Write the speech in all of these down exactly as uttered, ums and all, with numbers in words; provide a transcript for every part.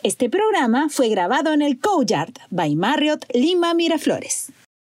Este programa fue grabado en el Courtyard by Marriott Lima Miraflores.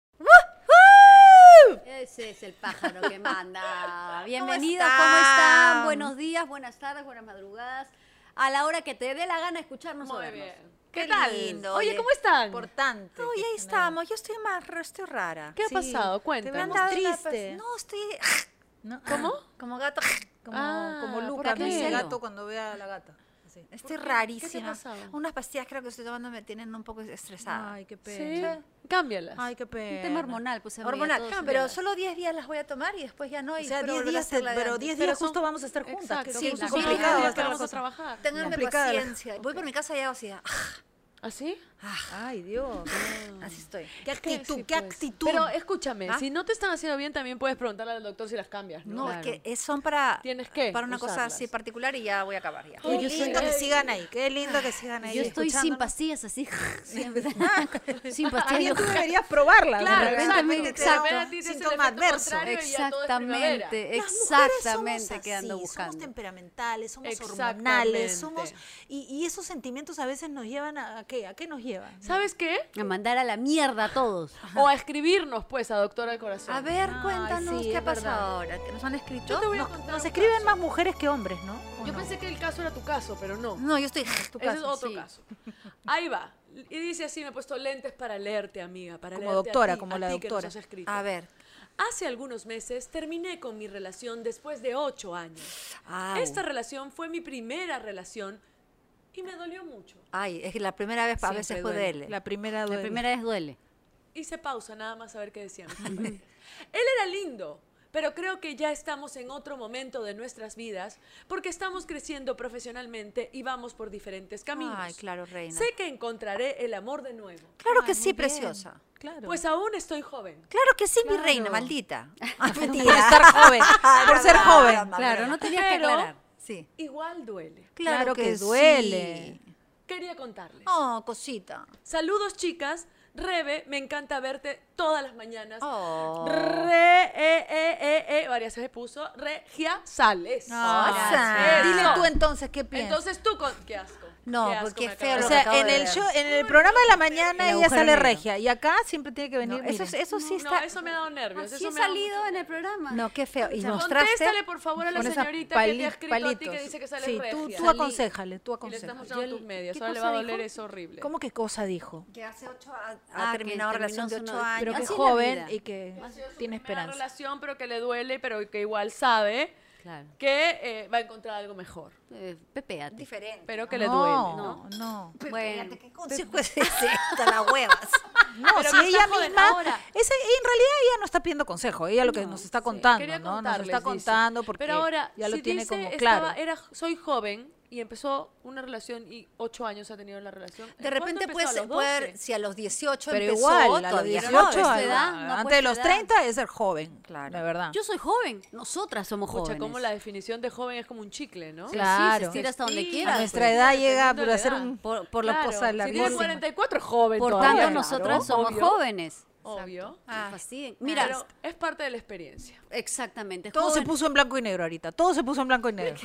Ese es el pájaro que manda. Bienvenidos, ¿cómo, ¿cómo están? Buenos días, buenas tardes, buenas madrugadas. A la hora que te dé la gana escucharnos. Muy vernos. bien. ¿Qué, ¿Qué tal? Lindo, oye, oye, ¿cómo están? Importante. Oye, ahí estamos. Yo estoy más, estoy rara. ¿Qué ha Sí. pasado? Te Cuéntame. me han dado triste. una- No, estoy... No, ¿Cómo? Como gato, como, Ah, como ¿por Luca, qué? mi Celo. gato cuando ve a la gata. Así. Estoy ¿Por qué? rarísima. ¿Qué te ha pasado? Unas pastillas creo que estoy tomando me tienen un poco estresada. Ay, qué Sí. pena. Cámbialas. Ay, qué pena. Un tema hormonal, pues amiga, Hormonal, todos pero cámbialas. solo diez días las voy a tomar y después ya no. Y O sea, espero diez volver a días, hacer la de pero antes. diez Pero días son- justo vamos a estar juntas. Exacto. que Sí, es son complicado días va a que estar la vamos a cosa. trabajar. Ténganme complicada. paciencia. Voy por mi casa y hago así. ah, ¿Así? Ay, Dios. Así estoy. ¿Qué actitud? Sí, ¿Qué pues. actitud? Pero escúchame, ¿Ah? si no te están haciendo bien, también puedes preguntarle al doctor si las cambias, ¿no? No, Claro. es que es- son para, Tienes que para una cosa usarlas. así particular y ya voy a acabar ya. Qué Oye, lindo sí. que sigan ahí. Qué lindo que sigan ahí. Yo estoy sin escuchándonos. pastillas así. siempre. sin Más pastillas. bien tú deberías probarla. Claro, de repente exactamente, te da exacto. un A ti te hace el síntoma efecto adverso. contrario y ya todo es primavera. Exactamente, Las mujeres exactamente somos que ando así, buscando. Somos temperamentales, somos Exactamente. hormonales, somos y, y esos sentimientos a veces nos llevan a, ¿a qué? ¿A qué nos llevan? ¿Sabes qué? A mandar a la mierda a todos. O a escribirnos, pues, a Doctora del Corazón. A ver, Ay, cuéntanos sí, qué ha es verdad. pasado ahora. ¿Que nos han escrito? Yo te voy a Nos, contar nos un escriben caso. más mujeres que hombres, ¿no? ¿O Yo no? pensé que el caso era tu caso, pero no. No, yo estoy. Tu Ese es caso, otro sí. caso. Ahí va. Y dice así, me he puesto lentes para leerte, amiga. Para Como leerte a doctora, ti, como a la ti que nos doctora. has escrito. A ver. Hace algunos meses terminé con mi relación después de ocho años. Au. Esta relación fue mi primera relación y me dolió mucho. Ay, es que la primera vez a Siempre veces duele. puede. La primera La duele. primera vez duele. Hice pausa nada más a ver qué decían. Él era lindo, pero creo que ya estamos en otro momento de nuestras vidas porque estamos creciendo profesionalmente y vamos por diferentes caminos. Ay, claro, reina. Sé que encontraré el amor de nuevo. Claro Ay, que muy sí, bien. preciosa. Claro. Pues aún estoy joven. Claro que sí, mi Claro. reina, maldita. por estar joven, por ser joven. Claro, no tenías que Pero- aclarar. Sí. Igual duele. Claro que sí. duele. Quería contarles. Oh, cosita. Saludos, chicas. Rebe, me encanta verte todas las mañanas. Oh. Re, e, e, e, e, varias veces puso Regia Sales. Osa. Eso. Dile tú entonces qué piensas. Entonces tú con... Qué asco. No, Qué asco porque me es feo acabas O lo de que sea, acabo en de el ver. show, en el programa de la mañana El ella agujero sale negro. regia y acá siempre tiene que venir. No, eso, mira. eso sí No, está. eso me ha dado nervios. Así eso he me ha dado salido mucho en el programa. No, qué feo. Y nervio. mostraste. Contéstale, por favor, a la con esa señorita que te pali- ha escrito a ti que palitos. dice que sale Sí, regia. tú, tú Salí. aconsejale, tú Y le estás aconsejale. mostrando Yo- tus medios. ¿qué Ahora le cosa va a doler, dijo? es horrible. ¿Cómo qué cosa dijo? Que hace ocho ha, ha Ah, que terminado terminó relación de su ocho novio. años. Pero que es Así es la joven vida. y que tiene Una esperanza. relación, pero que le duele, pero que igual sabe Claro. que eh, va a encontrar algo mejor. Eh, pepéate. Diferente. Pero que le duele, ¿no? No, no. Bueno. Fíjate, ¿qué consejo es ese? Hasta las huevas. No, Pero si que ella está joven misma, ahora. esa- en realidad ella no está pidiendo consejo, ella lo que nos está contando, Quería ¿no? Nos contarles, está dice. contando porque Pero ahora, ya lo si tiene dice, como estaba- claro. era, soy joven y empezó una relación y ocho años ha tenido la relación. De repente ¿Cuándo puede, empezó? ¿A ser- los puede, doce? si a los dieciocho Pero empezó, igual, a los todavía dieciocho, no. pues, tu a- edad, no, antes pues, de tu los edad. treinta es ser joven, Claro. la verdad. Yo soy joven. Nosotras somos Pucha, jóvenes. como la definición de joven es como un chicle, ¿no? Sí, Claro. sí, se estira hasta donde Sí, quieras. a nuestra pues, edad sí, llega dependiendo pero de a la ser edad. un Por, por la Claro, cosa si tiene larguísima. cuarenta y cuatro es joven Por todavía. tanto, Claro, nosotras somos obvio, jóvenes. Obvio. Ah, Fastidien. Mira, Pero es parte de la experiencia. exactamente. todo se joven. puso en blanco y negro ahorita, todo se puso en blanco y negro.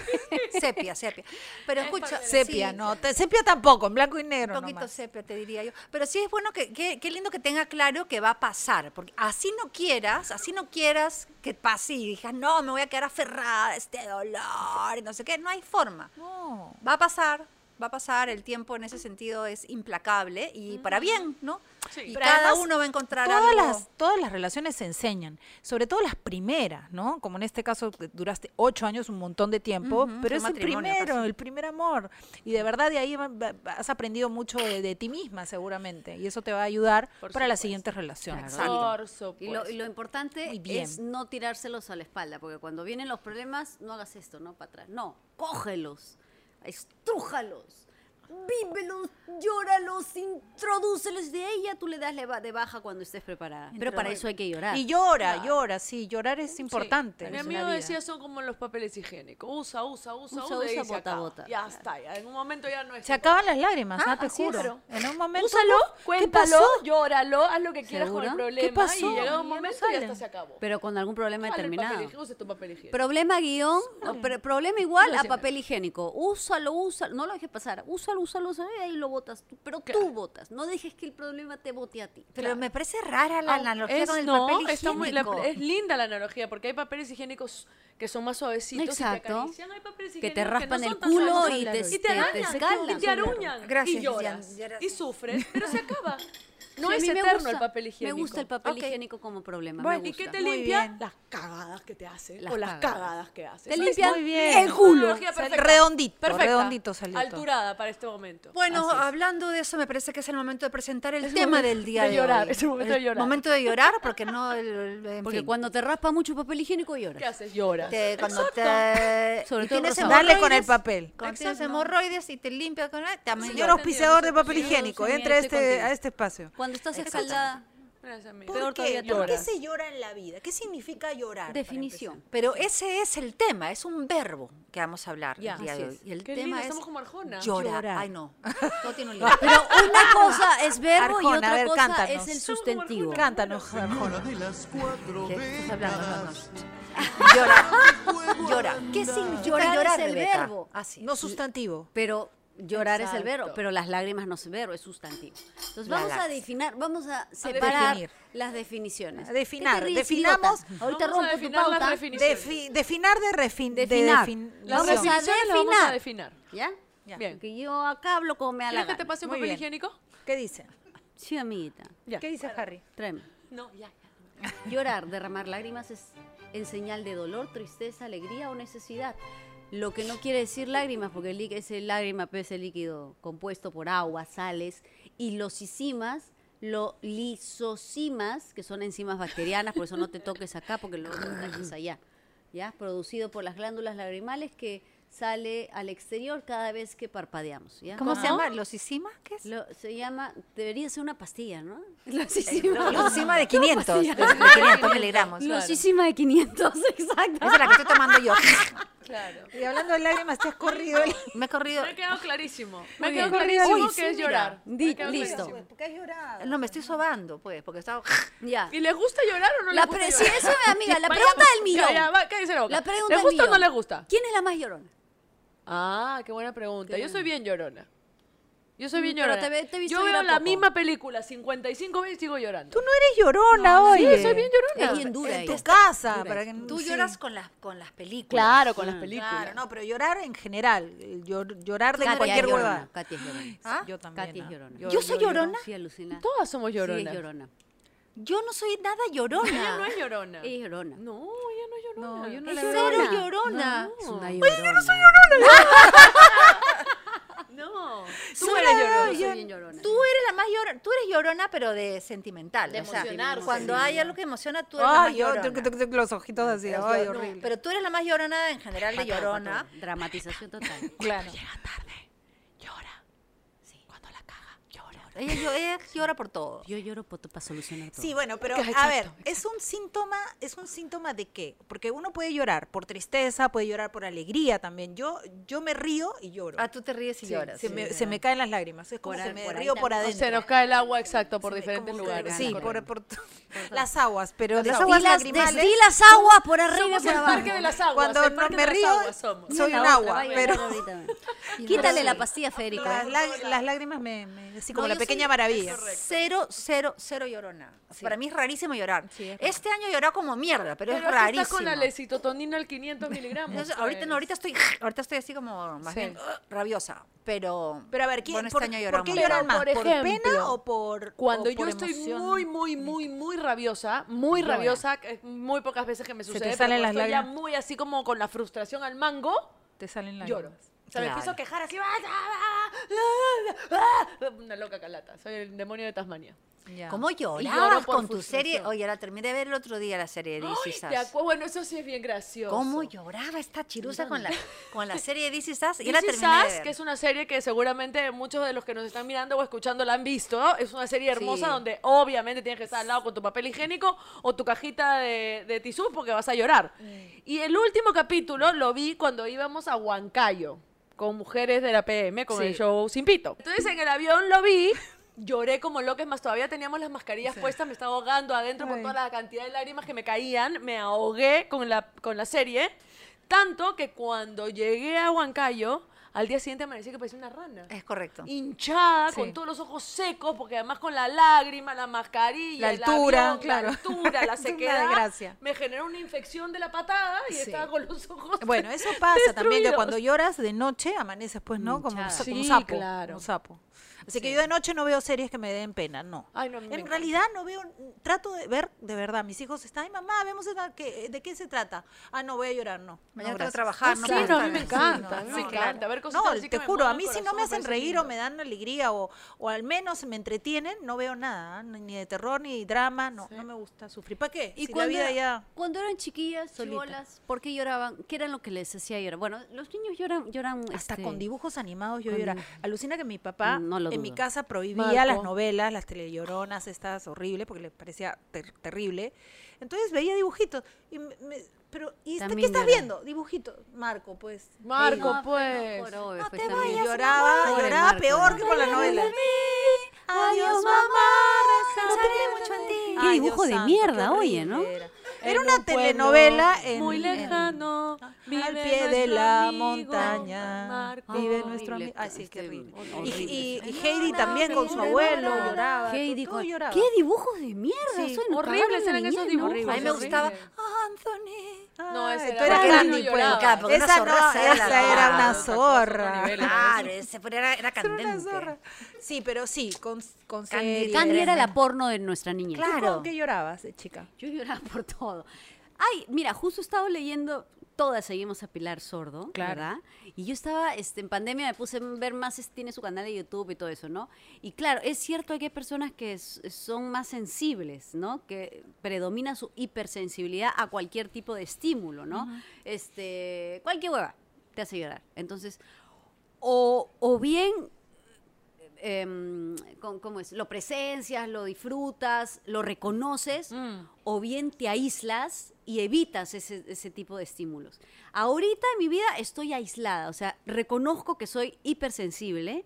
sepia, sepia. Pero escucha, Sepia, sí, no, te- sepia tampoco, en blanco y negro un poquito nomás. sepia, te diría yo. Pero sí es bueno que, que- qué lindo que tenga claro que va a pasar, porque así no quieras, así no quieras que pase y digas, no, me voy a quedar aferrada a este dolor y no sé qué, no hay forma. No. Va a pasar, va a pasar, el tiempo en ese sentido es implacable y para bien, ¿no? Sí. Y Pero cada además, uno va a encontrar todas algo. las todas las relaciones se enseñan, sobre todo las primeras, ¿no? Como en este caso que duraste ocho años, un montón de tiempo, Ujú, pero fue es el matrimonio primero, casi. el primer amor. Y de verdad de ahí va- va- has aprendido mucho de, de ti misma seguramente, y eso te va a ayudar Por para las supuesto. siguientes relaciones. Exacto. Por supuesto. Y lo, y lo importante Muy bien. es no tirárselos a la espalda, porque cuando vienen los problemas, no hagas esto, no para atrás. No, cógelos, estrújalos, vívelos, llóralos, introdúcelos de ella, tú le das le ba- de baja cuando estés preparada. Pero para eso hay que llorar. Y llora, llora, sí, llorar es importante. Sí. Mi en amigo la vida. decía son como los papeles higiénicos. Usa, usa, usa, Usa, usa, y usa, se bota, acaba. bota. Ya Claro. está, ya. En un momento ya no es. Se acaban las lágrimas, Ah, ah, te así es. juro. En un momento. Úsalo, ¿qué cuéntalo, pasó? llóralo, haz lo que quieras con el ¿Seguro? problema. ¿Qué pasó? Y llega Ya un no momento y sale. hasta se acabó. Pero con algún problema Jala el papel determinado. higiénico, usa tu papel higiénico. Problema guión, o pre- problema igual Yo a siempre. papel higiénico. Úsalo, úsalo, no lo dejes pasar. Úsalo, úsalo, úsalo, ¿sabes? Ahí lo botas tú. Pero Claro. tú votas. No dejes que el problema te vote a ti. Pero me parece rara la Au- analogía es- con el no, papel está muy- la- higiénico. es linda la analogía, porque hay papeles higiénicos que son más suavecitos y te Exacto. acarician. Hay papeles Que te higiénicos raspan no el son tan culo suaves. y te, y te te- te arañan, escalan. y te aruñan, Gracias, y lloras, Jan, lloras. y sufres, pero se acaba. No Sí, a es mí me eterno gusta, el papel higiénico. Me gusta el papel Ok. higiénico como problema. Bueno, me ¿y qué gusta. te Muy limpia? bien. Las cagadas que te hace Las o las cagadas. cagadas que haces. Te Ahí limpian muy bien. el culo. Analogía perfecta. Redondito, Perfecta. redondito salió todo. Alturada para este momento. Bueno, Así es. hablando de eso, me parece que es el momento de presentar el Es tema momento del día de de, llorar, hoy. es el momento de llorar. Momento de llorar, porque no... el- el- en Porque fin. cuando te raspa mucho papel higiénico lloras. ¿Qué haces? Lloras. Te- cuando Exacto. te... Sobre y todo tienes rosado. Dale con el hemorroides, papel. Cuando tienes Exacto. hemorroides y te limpias con él, también Sí, Señor yo lloras. auspiciador de entendí, papel sí, yo higiénico, sí, entre a estoy este, contigo. a este espacio. Cuando estás Escucha. escaldada, Gracias, amiga. Peor ¿Por todavía qué? te ¿Por qué lloras. se llora en la vida? ¿Qué significa llorar? para definición. Pero ese es el tema, es un verbo que vamos a hablar Ya, el día así de hoy. es. Y el Qué tema linda, es estamos como Arjona. llorar. Llorar. Ay, no. Todo tiene un lío. Pero una cosa es verbo y Arjona, a otra ver, cosa cántanos. es el sustantivo. Cántanos, Arjona. ¿Qué estás hablando? No, no. Llora. Llora. ¿Qué significa Llorar llorar, es el Rebeca? verbo. Así. No sustantivo. Pero llorar es el verbo, Exacto. pero las lágrimas no es verbo, es sustantivo. Entonces La vamos a lax. definir, vamos a separar definir. las definiciones. A definar. ¿Qué te ríes, Definamos- idiota? Ahorita Vamos a rompo tu definir las pauta. definiciones. Defi- definar de refin de Definar. defin- Las Vamos a definiciones las vamos a definar. definir. ¿Ya? Ya. Bien. Porque yo acá hablo como me da la ¿Quieres que te gana. pase un Muy papel bien. higiénico? ¿Qué dice? Sí, amiguita. Ya. ¿Qué dice Harry? Tráeme. No, ya, ya. Llorar, derramar lágrimas es en señal de dolor, tristeza, alegría o necesidad. Lo que no quiere decir lágrimas, porque el lí- ese lágrima pues, es el líquido compuesto por agua, sales, y los lisimas, los lisosimas, que son enzimas bacterianas, por eso no te toques acá, porque lo contagias allá. ¿Ya? Producido por las glándulas lagrimales que sale al exterior cada vez que parpadeamos. ¿ya? ¿Cómo se llama? ¿Losisima? ¿Qué es? Lo- se llama, debería ser una pastilla, ¿no? Losisima de quinientos, de, de quinientos miligramos. Losísima de quinientos, exacto. Esa es la que estoy tomando yo. Claro. Y hablando de lágrimas, te has corrido el... Me he corrido. Me ha quedado clarísimo. Me ha Muy quedado bien. clarísimo Uy, que sí, es mira. llorar. Di- Me ha quedado listo. clarísimo. ¿Por qué has llorado? No, me estoy sobando, pues, porque estaba... Ya. ¿Y les gusta llorar o no La les gusta pre- llorar? sí, eso, amiga, la Vaya, pregunta del millón. Calla, va, cállese la boca. La pregunta ¿Les del gusta o no millón. les gusta? ¿Quién es la más llorona? Ah, qué buena pregunta. Yo soy bien llorona. Yo soy bien Mm, pero llorona. te ve- te he visto Yo veo llorar la poco. misma película cincuenta y cinco veces y sigo llorando. Tú no eres llorona, Sí, oye. soy bien llorona. Es bien dura En tu ella. casa. Dura Para esa. que, Tú sí. lloras con las, con las películas. Claro, con las Ah, películas. Claro, no, pero llorar en general. el llor- llorar de Katia cualquier es llorona, huevada. Katia es llorona. ¿Ah? Yo también. Katia es ¿ah? llorona. ¿Yo soy llorona? Sí, alucina. Todas somos Sí, lloronas. es llorona. Yo no soy nada llorona. Ella no es llorona. Ella es llorona. No, ella no es llorona. No, yo no Es la cero veo. llorona. Es una llorona. Oye, yo no soy No, tú Soy eres la- llorona. Yo soy bien llorona. Tú eres la más llorona, tú eres llorona, pero de sentimental. De o sea, emocionarse. cuando Sí. hay algo que emociona, tú eres la más Ay, yo, llorona. tuc, tuc, tuc, los ojitos así. Es Ay, yo- no, horrible. pero tú eres la más llorona en general de Pa' todo, pa' llorona. todo. Dramatización total. Claro. Llora. Sí. Cuando la caga, llora. Ella, yo- ella llora por todo. Yo lloro para solucionar todo. Sí, bueno, pero Exacto, a ver, exacto. es un síntoma, es un síntoma de qué? Porque uno puede llorar por tristeza, puede llorar por alegría también. Yo, yo me río y lloro. Ah, tú te ríes y Sí, lloras. se, me, se me caen las lágrimas. Es como Por que ahí- me por ahí río por también. adentro. Se nos cae el agua, exacto, por Se me- diferentes como que- lugares. Sí, correcto. por, por las aguas, pero las aguas. aguas Destilas, lagrimales. destilas agua por arriba y Somos por el abajo. parque de las aguas. Cuando el no parque me de las río, aguas somos. soy La un otra, agua, vaya a pero- llorar ahorita. Quítale la pastilla, Federico. Las, ¿eh? lag- las lágrimas me, me- así como No, la yo pequeña soy- maravilla. Cero, cero, cero llorona. Para mí es rarísimo llorar. Sí, es este año lloré como mierda, pero, Pero es aquí rarísimo. está con la lecitotonina al quinientos miligramos. Entonces, ahorita no, pues. ahorita estoy, ahorita estoy así como más Sí. bien uh, rabiosa, pero Pero a ver, ¿quién, bueno, este por, año ¿por lloramos. qué Pero, lloran más? por ¿Por ejemplo, pena o por Cuando o por yo estoy emoción? muy, muy, muy, muy rabiosa, muy Llora. rabiosa, que es muy pocas veces que me Se te sucede, pero salen cuando las estoy ya lágrimas. muy así como con la frustración al mango, Te salen lágrimas. lloro. O sea, me Claro. empiezo a quejar así. ¡ah! Una loca calata. Soy el demonio de Tasmania. Ya. ¿cómo lloro llorabas por con tu frustración. serie? Oye, la terminé de ver el otro día la serie de This Is ¿Te Us. acuerdas? Bueno, eso sí es bien gracioso. ¿Cómo lloraba esta chirusa con la, con la serie de This Is Us? Y This la Is terminé de Us, ver. que es una serie que seguramente muchos de los que nos están mirando o escuchando la han visto. Es una serie hermosa Sí. donde obviamente tienes que estar al lado con tu papel higiénico o tu cajita de, de tisú porque vas a llorar. Y el último capítulo lo vi cuando íbamos a Huancayo con mujeres de la P M, con Sí. el show Sin Pito. Entonces en el avión lo vi. Lloré como loca, es más, todavía teníamos las mascarillas puestas, me estaba ahogando adentro con Ay. toda la cantidad de lágrimas que me caían, me ahogué con la, con la serie, tanto que cuando llegué a Huancayo, al día siguiente amanecía que parecía una rana. Es correcto. Hinchada, Sí. con todos los ojos secos, porque además con la lágrima, la mascarilla, La el altura, avión, claro. la altura, la Es una sequedad, desgracia. me generó una infección de la patada y Sí. estaba con los ojos Bueno, eso pasa también, que destruidos. cuando lloras de noche amaneces pues, ¿no? Como, un Hinchada. sa- como un Sí, sapo. claro. Un sapo. Así que yo de noche no veo series que me den pena, no. Ay, no, a mí me En encanta. realidad no veo, trato de ver de verdad. Mis hijos están, ay mamá, vemos esta- que- de qué se trata. Ah, no, voy a llorar, no. Mañana no, tengo que gracias. trabajar, Sí, no no, puedo a mí estar. me Sí, encanta, no, a mí no, me claro. encanta. ver cositas No, así que te me juro, a muevan mí el si no me corazón, hacen parece reír o lindo. me dan alegría o, o al menos me entretienen, no veo nada, ¿eh? ni de terror ni de drama, no, Sí. no me gusta sufrir. ¿Para qué? Y si la cuando, vida ya... cuando eran chiquillas, Solita. chibolas, ¿por qué lloraban? ¿Qué era lo que les hacía llorar? Bueno, los niños lloran, lloran Hasta este, con dibujos animados yo con lloraba. dibujos. Alucina que mi papá No lo en mi dudo. casa prohibía Marco. las novelas, las telelloronas, estas horribles, porque le parecía ter- terrible. Entonces veía dibujitos. Y me- me- pero, ¿y este, qué También estás lloraba. viendo? Dibujitos. Marco, pues. Marco, No, pues. pero por obvio, No pues, te también. vayas, lloraba, Pobre lloraba Marco, peor ¿no? que con la novela. Adiós, mamá. Pensaré mucho en ti. Qué Ay, dibujo Dios de santo, mierda, qué oye, horrible ¿no? Era, En Era una un pueblo telenovela en, muy en- lejano, vive al pie de nuestro la amigo montaña Marco. vive Ah, nuestro horrible, amigo. Ay, sí, qué este, horrible. Y, horrible. y- y Heidi también con su abuelo lloraba. Heidi todo con- lloraba. ¿Qué dibujos de mierda? Sí, Son horribles cagaron la eran esos niñez, ¿no? dibujos. A mí me horrible. gustaba Anthony. No, ese Ay, era tú eras Candy, Candy, no pues. lloraba. Claro, porque Esa una no, zorraza era esa la- era una Otra cosa, otro zorra. nivel. Claro, ese pero era, era Era una candente. zorra. Sí, pero sí, con, con Candy, series. Candy era la Tremendo. porno de nuestra niña. ¿Tú Claro. con qué llorabas, eh, chica? Yo lloraba por todo. Ay, mira, justo estaba leyendo, todas seguimos a Pilar Sordo, Claro. ¿verdad? Y yo estaba, este, en pandemia me puse a ver más, es- tiene su canal de YouTube y todo eso, ¿no? Y claro, es cierto que hay personas que s- son más sensibles, ¿no? Que predomina su hipersensibilidad a cualquier tipo de estímulo, ¿no? Este, cualquier hueva te hace llorar. Entonces, o, o bien em, con- ¿cómo es? Lo presencias, lo disfrutas, lo reconoces, Mm. o bien te aíslas y evitas ese, ese tipo de estímulos. Ahorita en mi vida estoy aislada, o sea, reconozco que soy hipersensible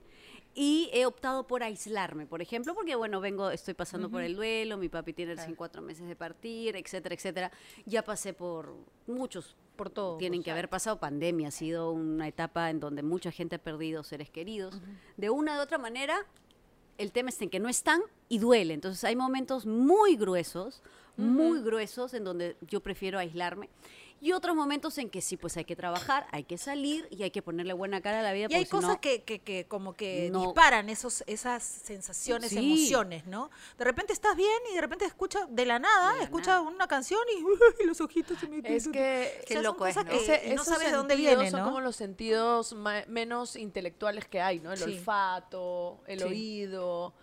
y he optado por aislarme, por ejemplo, porque bueno, vengo, estoy pasando por el duelo, mi papi tiene recién cuatro meses de partir, etcétera, etcétera. Ya pasé por muchos, Por todo. tienen que haber pasado pandemia, ha sido una etapa en donde mucha gente ha perdido seres queridos. De una u otra manera, el tema es en que no están y duele. Entonces hay momentos muy gruesos, muy gruesos, en donde yo prefiero aislarme. Y otros momentos en que sí, pues hay que trabajar, hay que salir y hay que ponerle buena cara a la vida. Y hay porque si cosas no- que, que, que como que no- disparan esos, esas sensaciones, Sí. emociones, ¿no? De repente estás bien y de repente escuchas de la nada, De la escuchas nada. una canción y uy, los ojitos se me Es que O Qué sea, son loco es, cosas ¿no? que Ese- no esos sabes de dónde sentidos viene, son ¿no? como los sentidos ma- menos intelectuales que hay, ¿no? El Sí. olfato, el Sí. oído.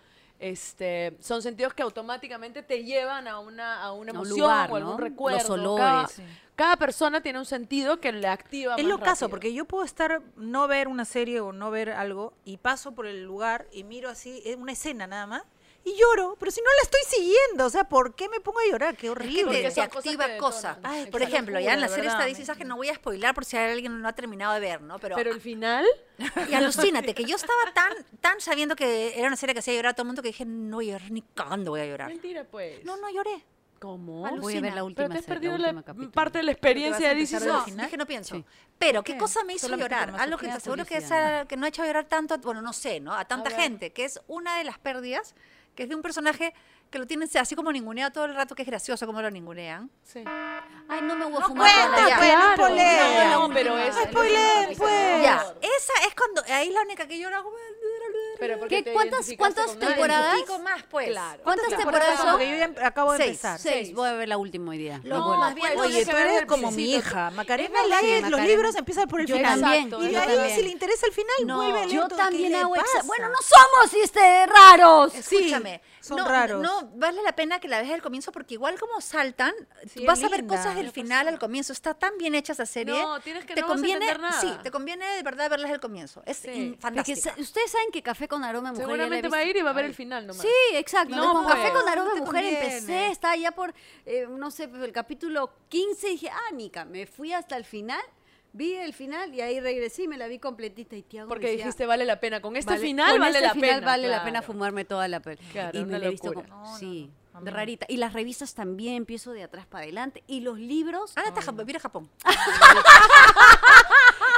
Este, son sentidos que automáticamente te llevan a una, a una A un emoción lugar, o algún ¿no? recuerdo. Los olores. Cada, Sí. cada persona tiene un sentido que le activa Es más lo caso, rápido. porque yo puedo estar, no ver una serie o no ver algo y paso por el lugar y miro así, es una escena nada más, y lloro, pero si no la estoy siguiendo, o sea, ¿por qué me pongo a llorar? Qué Es que horrible. Porque te, te son cosas activa que cosas. detonan. Ay, Por qué ejemplo, ya locura, en la de serie verdad, estadísticas que no voy a spoilar por si alguien no ha terminado de ver, ¿no? Pero, Pero el final, y alucínate, que yo estaba tan, tan sabiendo que era una serie que hacía llorar a todo el mundo que dije, no voy a llorar ni cagando voy a llorar. mentira pues. No, no lloré. ¿Cómo? Voy a ver Alucina. la última Pero te has serie, perdido la la, última capítulo. parte de la experiencia de Porque vas a This Is empezar Us. al final. Dije, no pienso. Sí. Pero, ¿qué qué? cosa me hizo Solamente por llorar? Algo que masoquía, seguro que, curiosidad. esa- que no ha hecho llorar tanto, bueno, no sé, ¿no? A tanta ver. gente, que es una de las pérdidas, que es de un personaje que lo tienen así como ninguneado todo el rato, que es gracioso como lo ningunean. Sí. Ay, no me voy a No fumar toda la cuenta, llave. pues, no Claro, spoileen. no, pero es- el spoileen, último pues. capítulo. Ya, esa es cuando, ahí es la única que llora. Pero porque ¿Qué? te ¿Cuántas- identificaste cuántas con alguien. temporadas? Cinco más, pues. Claro. ¿Cuántas Claro. temporadas son? Porque yo ya em- acabo de Seis. empezar. Seis, voy a ver la última hoy día. No, Muy buena. más bien, pues, Oye, tienes tú que ver eres el como mi principio. hija. Macarena Es verdad, lee sí, los Macarena. libros, empieza por el Yo final. también, Exacto, Y yo de ahí, también. si le interesa el final, No, vuelve a leer yo todo. ¿Qué también le hago exa- pasa? Bueno, no somos este raros. Escúchame, son no, raros. no vale la pena que la veas al comienzo porque igual como saltan, Sí, vas es a ver linda. cosas del Me final al comienzo. Está tan bien hecha esa serie. No, tienes que te no vas a conviene, entender nada. sí, te conviene de verdad verlas al comienzo. Es Sí. in- Porque fantástica. sa- ustedes saben que Café con Aroma de Mujer ya la he Seguramente va a visto. ir y va a ver el final nomás. Sí, exacto. No, con pues. Café con Aroma No de te Mujer conviene. empecé, estaba ya por, eh, no sé, el capítulo quince y dije, ah, Nica, me fui hasta el final, vi el final y ahí regresé y me la vi completita. Y Tiago Porque decía, dijiste vale la pena. Con este vale- final con vale este la final pena. vale la claro. pena fumarme toda la peli. Claro, y una me la he visto locura. con- No, no, sí, no, a de mí- rarita. Y las revistas también, empiezo de atrás para adelante. Y los libros, Ándate a Japón, vivir a Japón.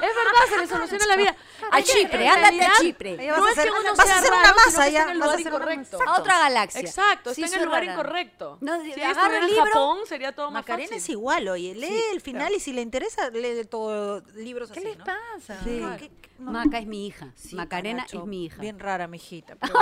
verdad, se le soluciona la vida. A Es que, Chipre, en ándate a realidad, Chipre. Ahí vas No a es que hacer- uno vas a sea hacer una raro, masa, sino que ya, está en el vas a lugar hacer una incorrecto. A otra galaxia. Exacto, Sí, está en sí, el lugar rara. incorrecto. No, si agarra estuviera el en libro, Japón, sería todo más Macarena fácil. es igual, oye, lee el final y si le interesa, lee todo libros ¿Qué así, les ¿no? pasa? Sí. Claro. ¿Qué- qué- no? Maca es mi hija. Sí, Macarena Nacho, es mi hija. Bien rara, mi hijita. Pero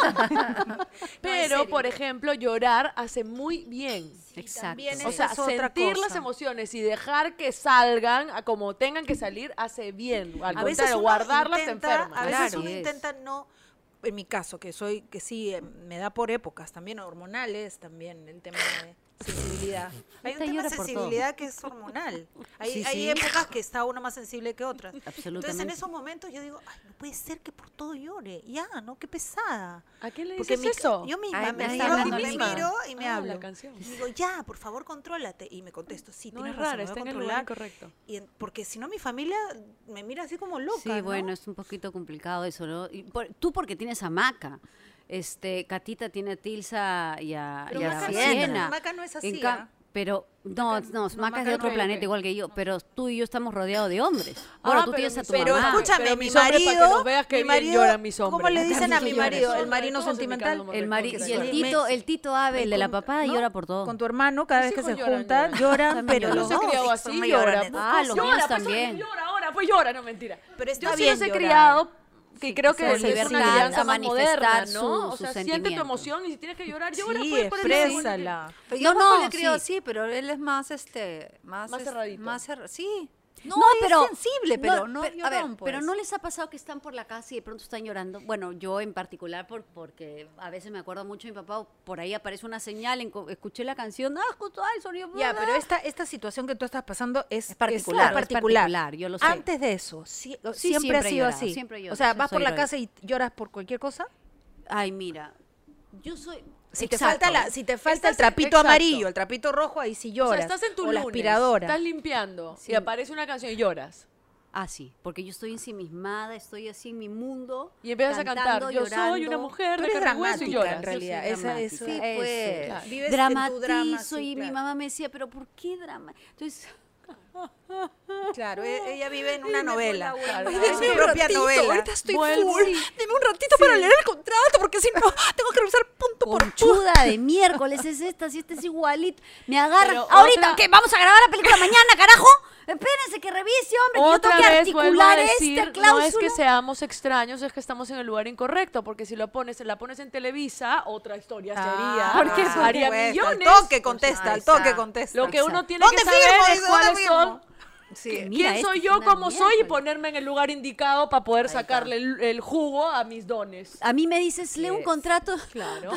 bueno. Pero, serio. por ejemplo, llorar hace muy bien. Exacto. también O Esa sea, es otra sentir cosa. las emociones y dejar que salgan a como tengan que salir hace bien. Al a veces contrario, uno guardarlas te intenta, enferma. a veces Claro. uno Así es. intenta no, en mi caso, que soy, que sí, eh, me da por épocas, también hormonales, también el tema de sensibilidad. Hay un Esta tema llora de por todo. sensibilidad que es hormonal. Hay, Sí, hay sí. épocas que está uno más sensible que otras. Entonces, en Absolutamente. esos momentos yo digo, ay, no puede ser que por todo llore. Ya, ¿no? Qué pesada. ¿A quién le Porque dices mi- eso? Yo misma Ay, me, me me, está hablando me a mí misma. miro y me Ah, hablo. la canción. Y digo, ya, por favor, contrólate. Y me contesto, sí, No tienes es razón, rara, me está voy en a el lugar controlar. incorrecto. Y en- porque si no mi familia me mira así como loca, Sí, ¿no? bueno, es un poquito complicado eso, ¿no? Y por- tú porque tienes a Maca. Este, Catita tiene a Tilsa y a, Pero y a Maca no es- Siena. Maca no es así, En cam- ¿ah? Pero, no, Maca- no, no, Maca es de Maca otro no. planeta Ok, ok. igual que yo, pero tú y yo estamos rodeados de hombres. Bueno, Ah, tú pero tienes a mis tu Pero mamá. escúchame, Pero mi mis hombres, para que marido, los veas que mi bien marido, lloran mis ¿cómo hombres. le dicen a También mi que lloran. marido? El Todos marino en mi sentimental. casa El mari- somos y el rectos. Tito, el Tito Abel de la con- papá ¿no? llora por todo. Con tu hermano, cada Mis vez que se hijos lloran, juntan, lloran. lloran, También pero lloran. los Yo se dos. criado son así, muy llora. llorones. Ah, los llora, míos pues, también. Llora ahora, pues llora, no mentira. Pero está Yo sí bien los he llorar. criado, que creo que con es libertad una crianza a más manifestar moderna, su- ¿no? O su sea, siente tu sentimiento. emoción y si tienes que llorar, llora. Sí, pues, por el amor de Dios. exprésala. Pero yo No, no, no, le creo sí. así, pero él es más, este, más... Más es- cerradito. Más cer- sí. No, No, es pero sensible, pero no, a ver, llorón, pues. pero no les ha pasado que están por la casa y de pronto están llorando. Bueno, yo en particular por, porque a veces me acuerdo mucho de mi papá, por ahí aparece una señal, en co- escuché la canción, ah, justo el sonido. Ya, bla, pero bla". esta, esta situación que tú estás pasando es, Es particular, es es particular. particular, yo lo sé. Antes de eso, sí- Sí, siempre, siempre ha he sido llorado, así. siempre lloro, o sea, yo vas por soy la heroica. casa y lloras por cualquier cosa. Ay, mira, yo soy. Si te Exacto. falta la, si te falta el Estás- trapito exacto. amarillo, el trapito rojo, ahí sí O lloras. sea, estás en tu o la lunes, aspiradora. estás limpiando Sí. y aparece una canción y lloras. Ah, sí, porque yo estoy ensimismada, estoy así en mi mundo. Y empiezas a cantar, cantando, yo soy llorando. una mujer Tú de eres carne y hueso y dramática lloras. en realidad. Yo soy Esa, eso, dramática. Sí, pues. eso. Claro. Vives en tu Dramatizo drama, sí, y mi claro. mamá me decía, pero ¿por qué drama? Entonces, Claro, e- ella vive en una novela. Claro. Es su propia novela. estoy Vuelvo. full. Deme un ratito para leer el contrato, porque si no, tengo que revisar punto por punto. conchuda de miércoles es esta, si esta es igualito. Me agarra. Pero Ahorita otra- que vamos a grabar la película mañana, carajo. Espérense que revise, hombre, que yo Otra tengo que vez vuelvo a articular decir, esta cláusula. no es que seamos extraños, es que estamos en el lugar incorrecto, porque si lo pones, la pones en Televisa, otra historia sería. ¿Por qué? Ah, haría Al millones. toque contesta, al Ahí está. toque contesta. Lo que uno Exacto. tiene ¿Dónde que saber firmo? es Dice, cuáles ¿dónde firmo? son. Sí. Mira, ¿Quién esta soy es yo, una cómo soy? Y miércoles. ponerme en el lugar indicado para poder sacarle el, el jugo a mis dones. A mí me dices, lee un Yes. contrato. Claro.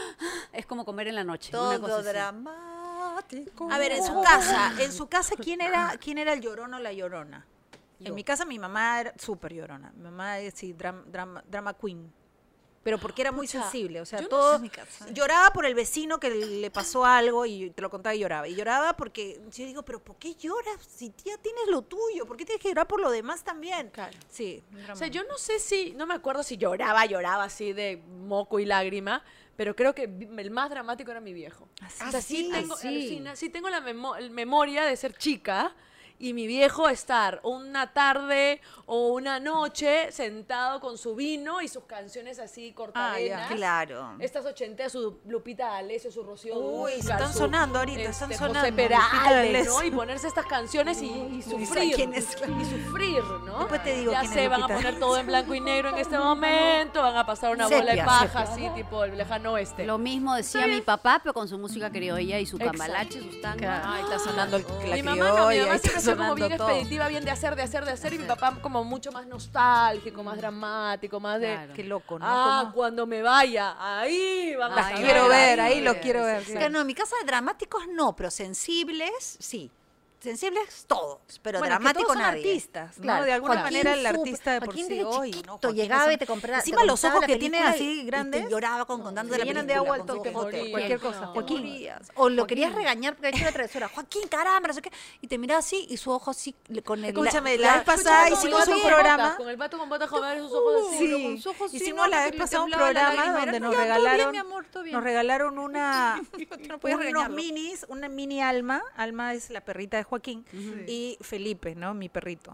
Es como comer en la noche. una cosa Todo así. dramático. A ver, en su casa, en su casa, ¿quién era, quién era el llorón o la llorona? En mi casa mi mamá era súper llorona. Mi mamá es sí, dram- drama, drama queen. Pero porque era muy Pucha, sensible, o sea, yo no todo sé mi casa. lloraba por el vecino que le pasó algo y te lo contaba y lloraba. Y lloraba porque yo digo, pero ¿por qué lloras si ya tienes lo tuyo? ¿Por qué tienes que llorar por lo demás también? Claro. Sí. O sea, yo no sé si, no me acuerdo si lloraba, lloraba así de moco y lágrima, pero creo que vi- el más dramático era mi viejo. O sea, sí, ¿sí? tengo, Así. alucina, sí tengo la memo- memoria de ser chica y mi viejo estar una tarde o una noche sentado con su vino y sus canciones así cortavenas. Claro. Estas ochentas, su Lupita D'Alessio, su Rocío Uy, Dúrcal, están su, sonando ahorita, están este, sonando, José Lupita Perales, D'Alessio. ¿no? Y ponerse estas canciones y, y sufrir. quién es. Y sufrir, ¿no? Después te digo ya quién es sé, van a Lupita poner todo en blanco y negro en este momento, van a pasar una bola de Sepia, paja así, tipo el lejano oeste. Lo mismo decía mi papá, pero con su música criolla y su Exacto. cambalache, sus tangos. Ay, está sonando el, la Mi mamá no, mi criolla, mamá está siempre fue como bien sonando todo. expeditiva, bien de hacer, de hacer, de hacer, y mi papá como mucho más nostálgico, más dramático, más de... Claro. Qué loco, ¿no? Ah, Como- cuando me vaya, ahí van a Las saber, quiero ver, ahí es. lo quiero ver, Sí, sí. claro. Que no, en mi casa de dramáticos no, pero sensibles, sí. Sensibles todos, pero Bueno, que dramático todos son nadie. artistas, ¿no? Claro. De alguna Joaquín manera el supo- artista de por Joaquín sí desde hoy, chiquito ¿no? Joaquín llegaba es y un- te compraba. Encima te los contaba ojos la que tiene película así y- y grandes. te lloraba con, contando Se la llenan de película, agua al con toque, sus ojos, Joaquín, cualquier no, cosa. no. te Joaquín. morías. O lo querías regañar porque ha hecho una travesura. Joaquín, caramba, no sé qué. Y te miraba así y su ojo así le- con el. Escúchame, la- la vez pasada Como el hicimos gato un con programa. botas, con el vato con botas joven, sus ojos así. Sí, con sus ojos, sí, hicimos no, la que vez le pasada un temblaba la programa lágrima. donde Era, nos "Ya, todo bien, regalaron, mi amor, todo bien". nos regalaron una, no puedes unos regañarlo. minis, una mini Alma. Alma es la perrita de Joaquín y Felipe, ¿no? Mi perrito.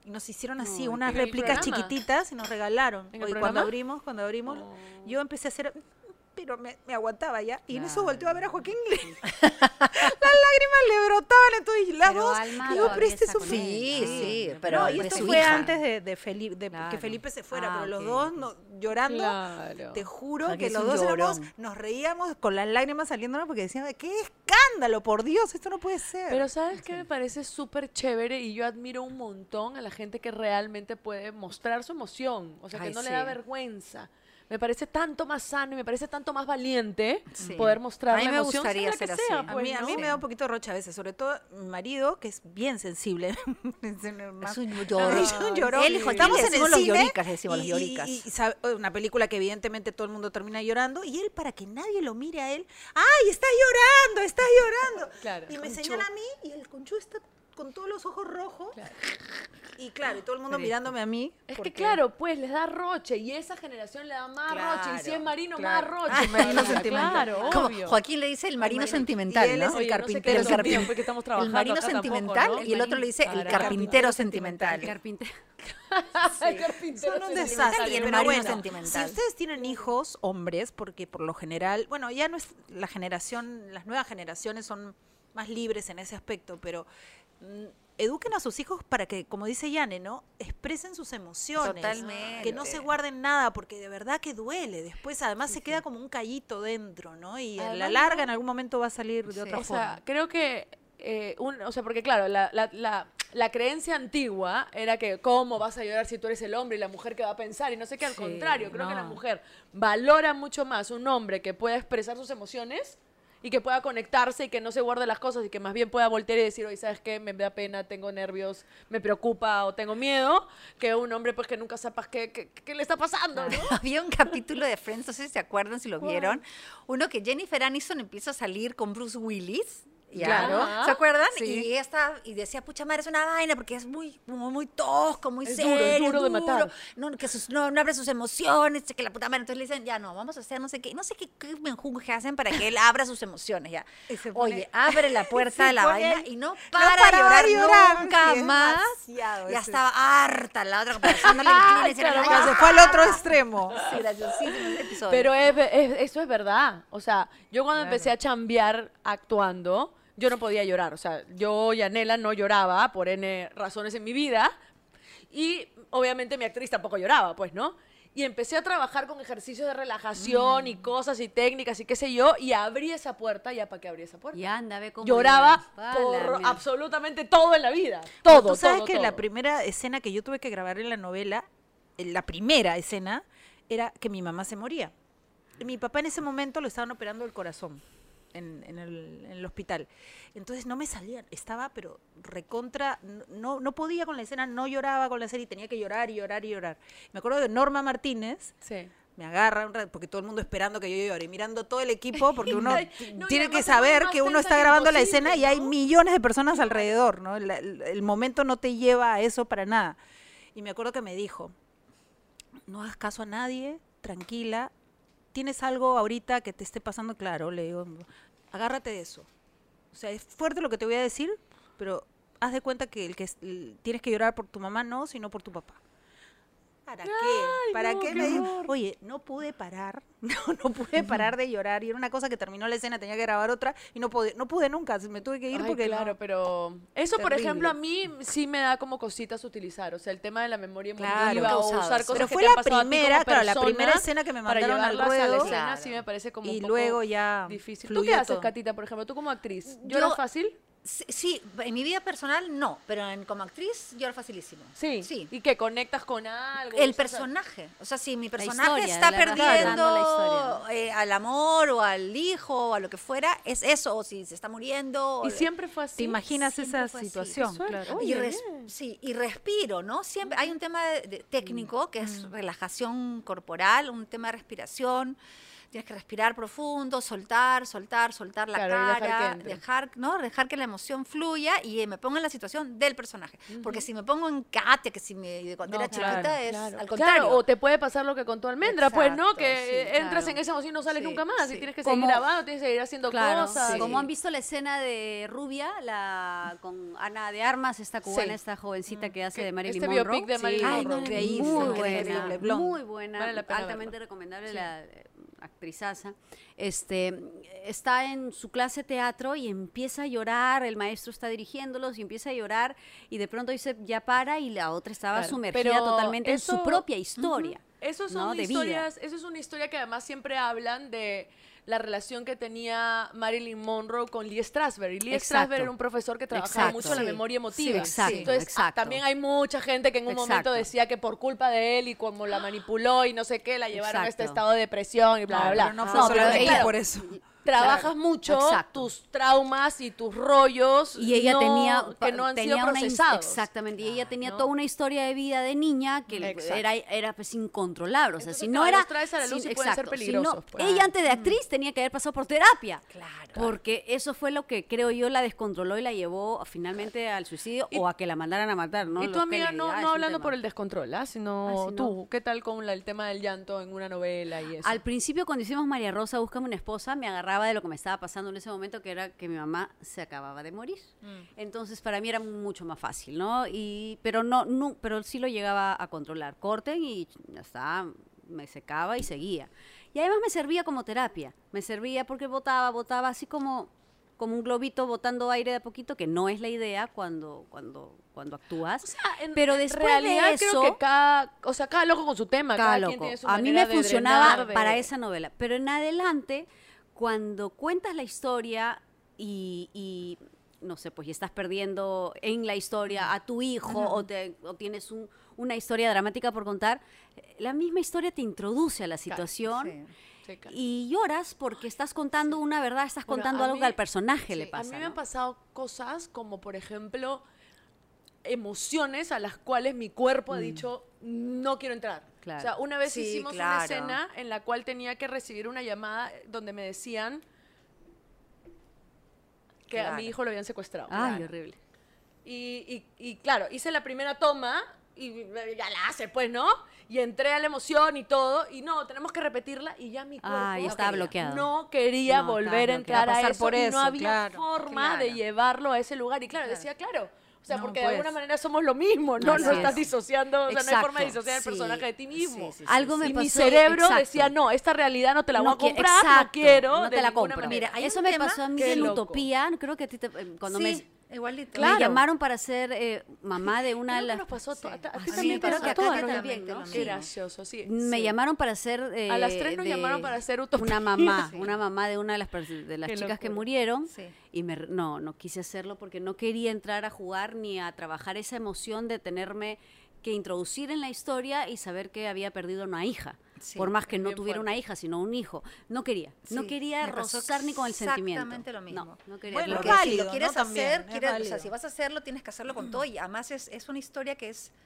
y nos hicieron así No, unas ¿en el réplicas programa? chiquititas y nos regalaron. ¿En el Y cuando programa? abrimos, cuando abrimos, Oh. yo empecé a hacer, pero me, me aguantaba ya. Y en eso Claro. volteó a ver a Joaquín. le- Las lágrimas le brotaban en todo y las Pero dos. Alma Digo, pero todavía este es está un... con él. Sí, Ah, sí, me pero No, parece. y pues esto su fue hija. antes de, de, Felipe, de Claro. que Felipe se fuera, Ah, pero los ok. dos no- llorando. Claro. Te juro Joaquín que es los un dos éramos, llorón. nos reíamos con las lágrimas saliéndonos porque decíamos, ¡qué escándalo! Por Dios, esto no puede ser. Pero ¿sabes qué me parece súper chévere? Y yo admiro un montón a la gente que realmente puede mostrar su emoción. O sea, que Ay, no le sí. da vergüenza. Me parece tanto más sano y me parece tanto más valiente Sí. poder mostrar A mí la me emoción, gustaría sea la que ser así. sea, A pues, mí, a ¿no? mí me da un poquito de rocha a veces, sobre todo mi marido, que es bien sensible. es Es un Ay, llorón. es un llorón. Él y Joaquín Estamos le en el decimos los cine lloricas, le decimos los y- lloricas. Y, y sabe- una película que evidentemente todo el mundo termina llorando y él, para que nadie lo mire a él, ¡ay, estás llorando, estás llorando! Claro. Y me Conchu. señala a mí y el conchu está con todos los ojos rojos. Y claro, y todo el mundo mirándome a mí. Es porque- que claro, pues les da roche y esa generación le da más Claro, roche. Y si es marino, claro. más roche. Ah, marino todavía, sentimental. Claro, Como obvio. Joaquín le dice el marino sentimental, Y él ¿no? es el Oye, no sé carpintero. qué El es lo carpintero. mío, porque estamos El trabajando marino acá tampoco, sentimental ¿no? y el otro le dice el Carajo. carpintero El sentimental. carpintero. El carpintero Son un sentimental. desastre, y el pero marino bueno, sentimental. si ustedes tienen hijos, hombres, porque por lo general, bueno, ya no es la generación, las nuevas generaciones son más libres en ese aspecto, pero mm, eduquen a sus hijos para que, como dice Yane, ¿no? Expresen sus emociones. Totalmente. Que no se guarden nada, porque de verdad que duele. Después, además, se queda como un callito dentro, ¿no? Y a la Además, larga, no- en algún momento va a salir de Sí. otra O forma. sea, creo que, eh, un, o sea, porque claro, la, la, la, la creencia antigua era que cómo vas a llorar si tú eres el hombre y la mujer que va a pensar y no sé qué, al Sí, contrario, creo que la no. mujer valora mucho más un hombre que pueda expresar sus emociones y que pueda conectarse y que no se guarde las cosas y que más bien pueda voltear y decir, oye, ¿sabes qué? Me da pena, tengo nervios, me preocupa o tengo miedo, que un hombre pues que nunca sepas qué, qué, qué le está pasando, ¿no? Había un capítulo de Friends, no sé si se acuerdan, si lo vieron, uno que Jennifer Aniston empieza a salir con Bruce Willis. ¿Ya? Claro. ¿Se acuerdan? Sí. Y ella está, y decía, pucha madre, es una vaina porque es muy, muy, muy tosco, muy Es duro, es serio, duro de matar. No, que sus- no, no abre sus emociones, que la puta madre. Entonces le dicen, ya no, vamos a hacer no sé qué, no sé qué, qué menjunje hacen para que él abra sus emociones, ya. Y se pone- Oye, abre la puerta se de la pone- vaina y no no para de paraba llorar, de llorar, nunca sí, es más. demasiado Ya ese. estaba harta la otra conversándole en el cine, Claro, "Ay, Ya ya se fue al otro extremo. Sí, graciosísimo ese episodio. Pero es, ve- es- eso es verdad. O sea, yo cuando Claro. empecé a chambear actuando, yo no podía llorar. O sea, yo, Yanela, no lloraba por N razones en mi vida. Y obviamente mi actriz tampoco lloraba, pues, ¿no? Y empecé a trabajar con ejercicios de relajación Mm. y cosas y técnicas y qué sé yo. Y abrí esa puerta. ¿Ya para qué abrí esa puerta? Y anda, ve cómo Lloraba lloras. por Pala, mira. absolutamente todo en la vida. Todo, Tú sabes todo, que todo. la primera escena que yo tuve que grabar en la novela, eh, la primera escena, era que mi mamá se moría. Mi papá en ese momento lo estaban operando el corazón en, en el, en el hospital. Entonces no me salía, estaba pero recontra, no, no podía con la escena, no lloraba con la serie, tenía que llorar y llorar y llorar. Me acuerdo de Norma Martínez, Sí. me agarra, un rato, porque todo el mundo esperando que yo llore, y mirando todo el equipo, porque uno Ay, t- no, y tiene además que se pone saber más que uno tensa está que grabando la imposible, escena y hay ¿no? millones de personas alrededor, ¿no? El, el- el momento no te lleva a eso para nada. Y me acuerdo que me dijo, no hagas caso a nadie, tranquila, tienes algo ahorita que te esté pasando, claro, le digo, agárrate de eso. O sea, es fuerte lo que te voy a decir, pero haz de cuenta que el que es- el- tienes que llorar por tu mamá no, sino por tu papá. ¿Para qué? ¿Para no, qué qué me dijo? horror. Oye, no pude parar, no, no pude parar de llorar. Y era una cosa que terminó la escena, tenía que grabar otra y no pude, no pude nunca, me tuve que ir Ay, porque claro, no. pero eso, por Terrible. ejemplo, a mí sí me da como cositas utilizar. O sea, el tema de la memoria Claro. emotiva Nunca o he usado usar eso. cosas Pero que fue te han la pasado a ti primera, como claro, la persona primera escena que me para mandaron al llevarlas a la ruedo. escena Claro. sí me parece como Y un poco luego ya difícil. ¿Tú fluyó qué haces, todo. Catita, por ejemplo? ¿Tú como actriz? Yo- ¿Lloras fácil? Sí, sí, en mi vida personal no, pero en, como actriz lloro facilísimo. Sí. Sí. ¿Y que conectas con algo? El O sea, personaje, o sea, si mi personaje historia, está la narrativa, perdiendo dando la historia, eh, al amor o al hijo o a lo que fuera, es eso, o si se está muriendo. o- Y siempre fue así. ¿Te imaginas Siempre esa fue así. situación? Qué suerte. Claro. Oye, y res- bien. sí, y respiro, ¿no? Siempre hay un tema de- de técnico que es relajación corporal, un tema de respiración. tienes que respirar profundo, soltar, soltar, soltar la Claro, y dejar cara, que entre. dejar, ¿no? Dejar que la emoción fluya y eh, me pongo en la situación del personaje. Porque si me pongo en Katia, que si me, de cuando No, era claro, chiquita, es claro. al contrario. Claro, o te puede pasar lo que contó Almendra, pues, ¿no? Exacto, Que sí, eh, entras claro. en esa emoción y no sales Sí, nunca más. sí. Y tienes que Como- seguir grabando, tienes que seguir haciendo Claro, cosas. sí. como han visto la escena de Rubia, la con Ana de Armas, esta cubana, Sí. esta jovencita que hace de Marilyn Este Monroe. biopic de Marilyn Ay, Monroe. no lo he visto, Muy increíble, buena, Blonde. muy buena, Vale la pena altamente verla. recomendable, Sí. la eh, actrizaza. Este, está en su clase de teatro y empieza a llorar, el maestro está dirigiéndolos y empieza a llorar y de pronto dice, ya para, y la otra estaba Claro, sumergida pero totalmente en eso- su propia historia. Eso son ¿no? de vida. historias, eso es una historia que además siempre hablan de la relación que tenía Marilyn Monroe con Lee Strasberg. Y Lee Exacto. Strasberg era un profesor que trabajaba Exacto. mucho la Sí. memoria emotiva. Sí, exacto, Entonces, exacto. ah, también hay mucha gente que en un momento Exacto. decía que por culpa de él y como la manipuló y no sé qué, la llevaron a este Exacto. estado de depresión y bla, bla, bla. Pero no fue No, solamente pero ella- por eso. Trabajas Claro. mucho Exacto. tus traumas y tus rollos Y ella no- tenía que no han tenía sido una his- procesados. exactamente, y ella tenía ¿no? toda una historia de vida de niña que Exacto. era era pues incontrolable, o sea, Entonces, si claro, no era los traes a la luz si- y pueden ser exacto, si peligrosos, no- pues. ella antes de actriz tenía que haber pasado por terapia. Claro. Porque eso fue lo que creo yo la descontroló y la llevó finalmente al suicidio Y- o a que la mandaran a matar, ¿no? Y Los tu amiga, Kennedy, no, ah, es no un hablando tema. por el descontrol, ¿ah? sino Ah, sí, no. tú, ¿qué tal con la- el tema del llanto en una novela y eso? Al principio, cuando hicimos María Rosa, Búscame una esposa, me agarraba de lo que me estaba pasando en ese momento, que era que mi mamá se acababa de morir. Entonces, para mí era mucho más fácil, ¿no? Y, pero, no, no, pero sí lo llegaba a controlar. Corten y ya está, me secaba y seguía. Y además me servía como terapia. Me servía porque botaba, botaba así como, como un globito botando aire de a poquito, que no es la idea cuando, cuando, cuando actúas. O sea, en, pero en después realidad de eso... creo que cada, o sea, cada loco con su tema, cada, Cada quien loco. tiene su A mí manera me de funcionaba drenar, de- para esa novela. Pero en adelante, cuando cuentas la historia y, y, no sé, pues y estás perdiendo en la historia a tu hijo o, te- o tienes un- una historia dramática por contar, eh, la misma historia te introduce a la situación. Sí. Sí, claro. Y lloras porque estás contando una verdad, estás Bueno, contando a algo mí- que al personaje le Sí, pasa. A mí me ¿no? han pasado cosas como, por ejemplo, emociones a las cuales mi cuerpo ha dicho, no quiero entrar. Mm. Claro. O sea, una vez Sí, hicimos una claro. escena en la cual tenía que recibir una llamada donde me decían que a Claro. mi hijo lo habían secuestrado. Ay, Claro. horrible. Y, y- y, claro, hice la primera toma y ya la hace, pues, ¿no? Y entré a la emoción y todo, y no, tenemos que repetirla, y ya mi cuerpo Ah, ya no estaba quería. bloqueado. No quería No, volver estaba a bloqueado. entrar a, Pasar eso, por y no eso, había claro, forma de claro. llevarlo a ese lugar. Y claro, decía, claro, o sea, No, porque de pues. alguna manera somos lo mismo, ¿no? Así No estás es. disociando, o sea, no hay forma de Exacto. disociar el Sí, personaje de ti mismo. sí, sí, sí, Algo sí. me Y pasó. mi cerebro exacto. decía, no, esta realidad no te la voy a qui- comprar, no exacto, quiero, no de te la ninguna compro. manera. Mira, hay Eso un me tema- pasó a mí Qué en loco. Utopía, creo que a ti te, eh, cuando me, Sí, igualito. Claro. me llamaron para ser eh, mamá de una de Creo que las... nos pasó a to- a- a ti A mí también me te pasó pasó a acá todas, que ¿no? también, ¿no? lo Qué mismo. gracioso, sí. Me sí. llamaron para ser... eh, A las tres nos de- llamaron para hacer Utopía. Una mamá, Sí. una mamá de una de las, pers- de las Qué chicas que locura. murieron. Sí. Y me, re- no, no quise hacerlo porque no quería entrar a jugar ni a trabajar esa emoción de tenerme que introducir en la historia y saber que había perdido una hija. Sí, por más que es no bien tuviera fuerte. una hija, sino un hijo. No quería. No Sí, quería me pasó rozar ni con el sentimiento. Exactamente lo mismo. No, no quería. Bueno, Porque es si válido, lo quieres ¿no? También, hacer, es quieres- o sea, válido. si vas a hacerlo, tienes que hacerlo con todo. Y además es, es una historia que es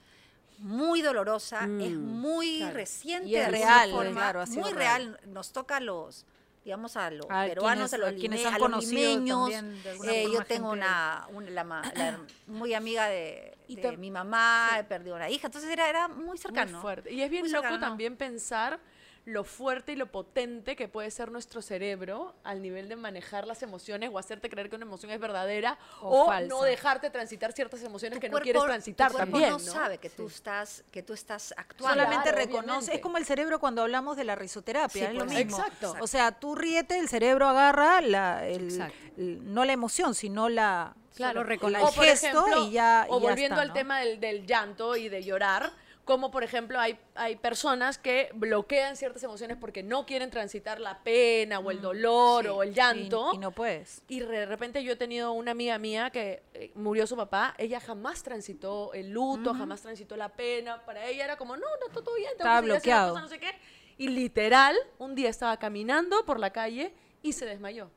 muy dolorosa, es muy Claro. reciente, Y es de alguna real, forma, claro, ha sido muy real. real. Nos toca a los, digamos, a los A peruanos, quienes- a los, a quienes lime- han a los conocido limeños. también, de alguna Eh, forma, yo tengo gente- una, una- la, ma- la muy amiga de, Y de tam- mi mamá, he perdido una hija, entonces era, era muy cercano. Muy fuerte. Y es bien Muy loco cercano. también pensar lo fuerte y lo potente que puede ser nuestro cerebro al nivel de manejar las emociones o hacerte creer que una emoción es verdadera O o, falsa. no dejarte transitar ciertas emociones Tu que no cuerpo- quieres transitar tu cuerpo también, no ¿no? sabe que tú estás que tú estás actuando. Solamente Claro, reconoce, obviamente. es como el cerebro cuando hablamos de la risoterapia, Sí, es lo pues. mismo. Exacto. O sea, tú ríete, el cerebro agarra la, el, Exacto. el- no la emoción, sino la, Claro, el reconoce. O por gesto ejemplo, y ya o y ya volviendo está, al ¿no? tema del, del llanto y de llorar, como por ejemplo hay, hay personas que bloquean ciertas emociones porque no quieren transitar la pena o el dolor Sí, o el y- llanto. Y, no puedes. Y de repente yo he tenido una amiga mía que eh, murió su papá, ella jamás transitó el luto, jamás transitó la pena, para ella era como, no, no, está todo bien, tengo Estaba que seguir haciendo bloqueado. cosas, no sé qué. Y literal, un día estaba caminando por la calle y se desmayó.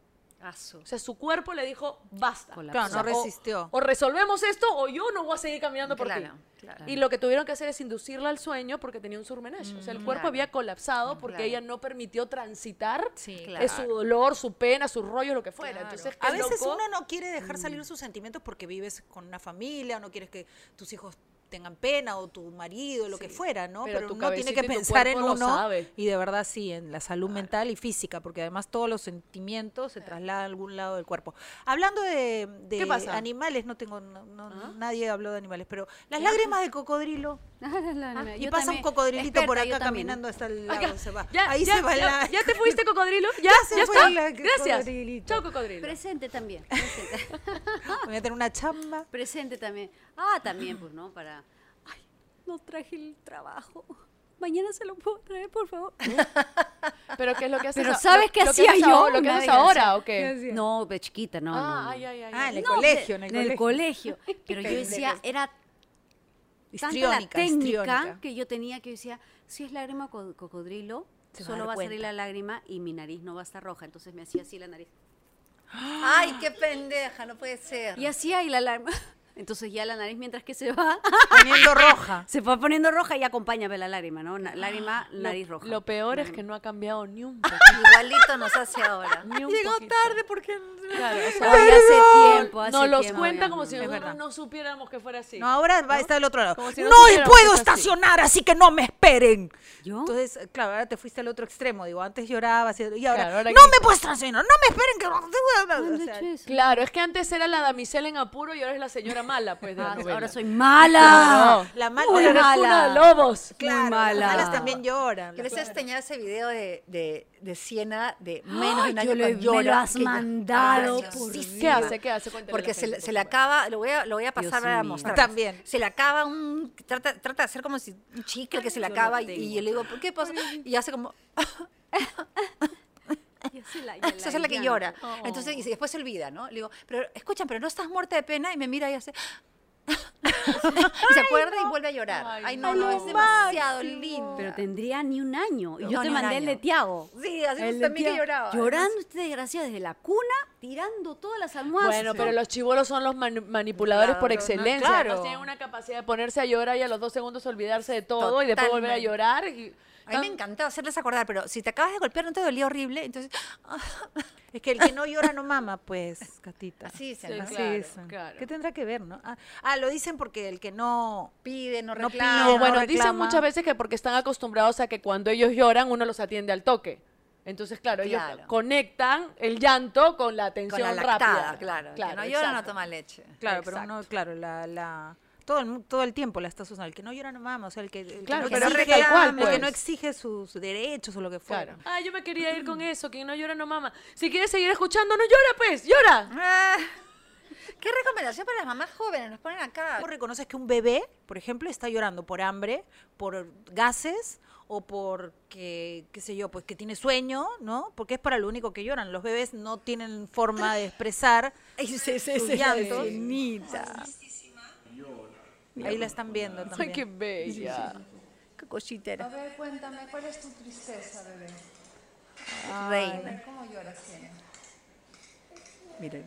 Asu. O sea, su cuerpo le dijo, basta. Colapsó. Claro, O sea, no o- resistió. O, resolvemos esto o yo no voy a seguir caminando por Claro, ti. claro. Y lo que tuvieron que hacer es inducirla al sueño porque tenía un surmenage. o sea, el cuerpo claro. había colapsado porque Claro. ella no permitió transitar Sí, eh, claro. su dolor, su pena, su rollo, lo que fuera. Claro. Entonces, A qué veces loco. uno no quiere dejar salir sus sentimientos porque vives con una familia o no quieres que tus hijos tengan pena o tu marido, lo que fuera, ¿no? pero Pero, tu uno tiene cabecita que y tu pensar en cuerpo lo uno sabe. y de verdad sí, en la salud mental y física, porque además todos los sentimientos se trasladan a algún lado del cuerpo. Hablando de, de ¿Qué pasa? animales, no tengo, no- no- ¿Ah? nadie habló de animales, pero las lágrimas de cocodrilo. Ah, Y yo pasa un también. cocodrilito por Experta, yo acá también, caminando ¿no? hasta el lago, Acá. se va. Ya, Ahí ya, se va ya, la... ¿Ya te fuiste, cocodrilo? ¿Ya? se ¿Ya fue está? la Gracias. cocodrilito. Chao, cocodrilo. Presente también. Presente. Voy a tener una chamba. Presente también. Ah, también, pues, ¿no? Para. Ay, no traje el trabajo. Mañana se lo puedo traer, por favor. Pero ¿qué es lo que haces? Pero a- ¿sabes lo- qué lo que hacía haces yo? ahora- ¿Lo que Una haces vez ahora hacía- o qué? No, de chiquita, no, no. Ah, no. ay, ay, ay. Ah, ay. en el No, colegio, en de- el en el colegio. colegio. Pero yo decía, era tanta la Histriónica, técnica histriónica. que yo tenía que yo decía, si es lágrima co- cocodrilo, Se va a solo dar va a salir cuenta. la lágrima y mi nariz no va a estar roja. Entonces me hacía así la nariz. Ay, qué pendeja, no puede ser. Y hacía y la lágrima. Entonces ya la nariz mientras que se va, Poniendo roja. se va poniendo roja y acompáñame la lágrima, ¿no? Na- lágrima, nariz roja. Lo peor es que no ha cambiado ni un poquito. Igualito nos hace ahora. Ni un Llegó poquito. tarde porque... Claro, o Ay, sea, hace tiempo, hace nos los tiempo, cuenta ya, como no, si no. Es nosotros verdad. no supiéramos que fuera así. No, ahora va a estar del otro lado. Como si no no supiéramos puedo que es así. estacionar, así que no me esperen. ¿Yo? Entonces, claro, ahora te fuiste al otro extremo. Digo, antes llorabas y y ahora, Claro, ahora no me grita. puedes estacionar, no me esperen que... ¿Cuándo O he sea, hecho eso? Claro, es que antes era la damisela en apuro y ahora es la señora mala, pues, de la Ah, novela. ahora soy mala. Claro. la mal- Muy Ahora eres mala. cuna de lobos. Claro, Muy mala. las malas también lloran. ¿Quieres extrañar ese video de, de, de Siena de menos de un Ay, año yo lo he- con llora? me lo has que yo- mandado, Ah, por graciosísima. ¿Qué hace? ¿Qué hace? Cuéntale a Porque la se, gente, le- por se le favor. acaba, lo voy a, lo voy a pasar Dios para mío. mostrar. También. Se le acaba un, trata, trata de hacer como si un chicle que se le yo lo acaba y, tengo. y yo le digo, ¿por qué pasa? Y hace como, Ya se la, ya esa es la que llamo. llora. Entonces, y después se olvida, ¿no? Le digo, pero escuchan, pero no estás muerta de pena y me mira y hace... y se acuerda y vuelve a llorar. Ay, Ay, no, ay, no, lo es demasiado lindo. Pero tendría ni un año. Y No, yo ni te un mandé el año. de Tiago. Sí, así El de también que Tiago. lloraba. Llorando este desgraciado desde la cuna, tirando todas las almohadas. Bueno, pero los chibolos son los mani- manipuladores por Claro, no, excelencia. claro. Además tienen una capacidad de ponerse a llorar y a los dos segundos olvidarse de todo y después volver a Totalmente. llorar. Y A mí me encantaba hacerles acordar, pero si te acabas de golpear no te dolía horrible, entonces... Es que el que no llora no mama, pues, Catita. Así dicen, Sí, ¿no? Así claro, dicen. claro. ¿Qué tendrá que ver, no? Ah, ah, lo dicen porque el que no... Pide, no No reclama. pide, No, bueno, no dicen reclama. muchas veces que porque están acostumbrados a que cuando ellos lloran uno los atiende al toque. Entonces, claro, Claro. ellos conectan el llanto con la Con atención la lactada, rápida. claro. Que no llora no exacto. toma leche. Claro, pero Exacto. uno, claro, la... la todo el, mu- todo el tiempo la estás usando. El que no llora no mama, o sea, el que, el Claro, que, no pero exige, es tal cual, el que pues. no exige sus derechos o lo que fuera. Claro. Ah, yo me quería ir con eso, quien no llora no mama. Si quieres seguir escuchando, no llora pues, llora. Ah, ¿qué recomendación para las mamás jóvenes? Nos ponen acá. ¿Cómo reconoces que un bebé, por ejemplo, está llorando por hambre, por gases o porque, qué sé yo, pues que tiene sueño, ¿no? Porque es para lo único que lloran. Los bebés no tienen forma de expresar Ay, sí, sí, sus sí, llantos. Sirenita. Ahí la están viendo también. Ay, qué bella. Qué cosita era. A ver, cuéntame, ¿cuál es tu tristeza, bebé? Reina. ¿Cómo lloras, Siena? Miren.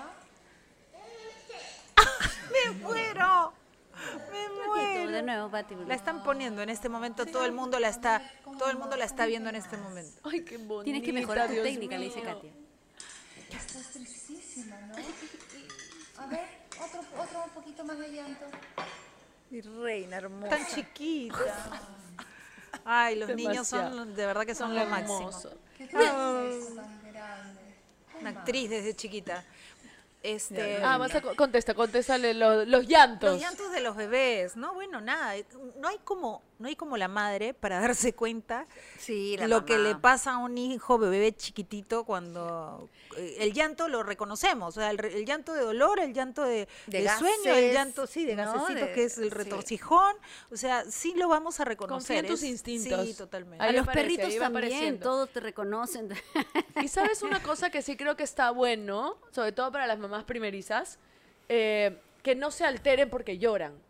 ¡Me muero! ¡Me Patito, muero! de nuevo, Pati. La están poniendo en este momento, todo el mundo la está, todo el mundo la está viendo en este momento. Ay, qué bonita. Tienes que mejorar tu Dios técnica, le dice mío. Katia. Estás tristísima, ¿no? A ver, otro, otro un poquito más de llanto. Mi reina hermosa. Tan chiquita. Ay, los niños Demasiado. son, de verdad que son lo máximo. Hermoso. ¿Qué tristeza tan grande? Una actriz desde chiquita. Este, Ah, vas a co- contesta, contéstale los, los llantos. los llantos de los bebés, ¿no? Bueno, nada, no hay como, no hay como la madre para darse cuenta Sí, la lo que mamá. le pasa a un hijo bebé chiquitito cuando eh, el llanto lo reconocemos, o sea, el, re- el llanto de dolor, el llanto de, De de sueño, el gases, llanto sí de ¿no? gasecito De- que es el sí. retorcijón, o sea, sí lo vamos a reconocer. Confía en tus es- instintos. Sí, totalmente. Ahí A me los parece, perritos ahí va también, apareciendo. todos te reconocen. Y sabes una cosa que sí creo que está bueno, sobre todo para las mamás primerizas, eh, que no se alteren porque lloran.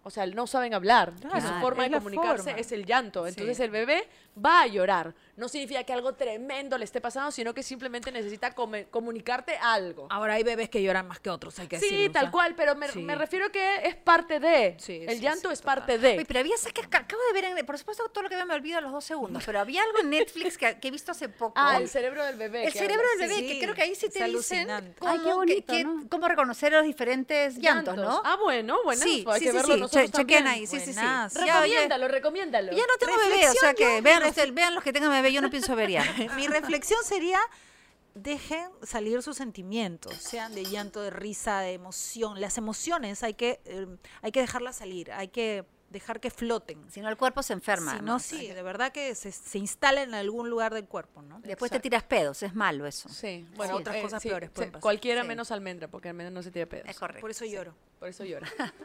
O sea, no saben hablar. Y su Claro, forma es de la comunicarse forma. es el llanto. Entonces Sí. el bebé va a llorar. No significa que algo tremendo le esté pasando, sino que simplemente necesita come- comunicarte algo. Ahora hay bebés que lloran más que otros, hay que Sí, decirlo, o tal sea. cual, pero me, Sí. me refiero que es parte de. Sí, el sí, llanto sí, es parte de. Oye, pero había, ¿sabes qué? Ac- Acabo de ver, en, por supuesto, todo lo que veo me olvido a los dos segundos, pero había algo en Netflix que, que he visto hace poco. Ah, el cerebro del bebé. El que cerebro habla. del bebé, Sí, que creo que ahí sí es te dicen alucinante. cómo, Ay, qué bonito, que- ¿no? cómo reconocer los diferentes llantos, ¿no? Ah, bueno, bueno. sí, hay sí, que sí, verlo sí. nosotros Che- chequen también. ahí, sí, sí, sí. Buenazo. Ya, oye, Recomiéndalo, recomiéndalo. ya no tengo bebé, o sea que Reflexión, vean, yo- ustedes, vean los que tengan bebé, yo no pienso ver ya. Mi reflexión sería, dejen salir sus sentimientos, sean de llanto, de risa, de emoción. Las emociones hay que, eh, hay que dejarlas salir, hay que dejar que floten. Si no, el cuerpo se enferma. Si no, además. sí, de verdad que se, se instala en algún lugar del cuerpo, ¿no? Después te tiras pedos, es malo eso. Sí, bueno, otras cosas peores pueden sí, pasar. Cualquiera Sí. menos almendra, porque almendra no se tira pedos. Es correcto. Por eso lloro. Por eso llora.